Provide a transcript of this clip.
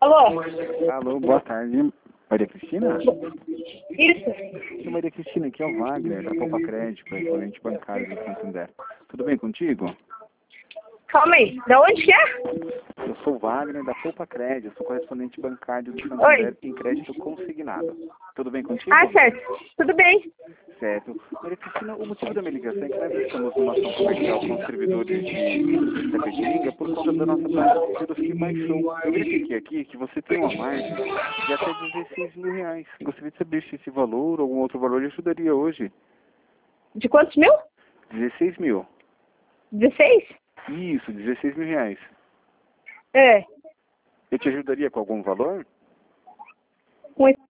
Alô? Alô, boa tarde. Maria Cristina? Isso. Sim, Maria Cristina, aqui é o Wagner, da Poupa Crédito, correspondente bancário do Santander. Tudo bem contigo? Calma aí. Da onde que é? Eu sou o Wagner, da Poupa Crédito, sou correspondente bancário do Santander Oi. em crédito consignado. Tudo bem contigo? Ah, certo. Tudo bem. Certo. Maria Cristina, o motivo da minha ligação é que nós estamos numa ação comercial com os servidores de Tapetininga por conta da nossa taxa de juros que baixou. Eu verifiquei aqui que você tem uma margem de até R$ 16.000. Gostaria de saber se esse valor ou algum outro valor lhe ajudaria hoje. De quantos mil? 16 mil. 16? Isso, R$ 16.000. É. Eu te ajudaria com algum valor?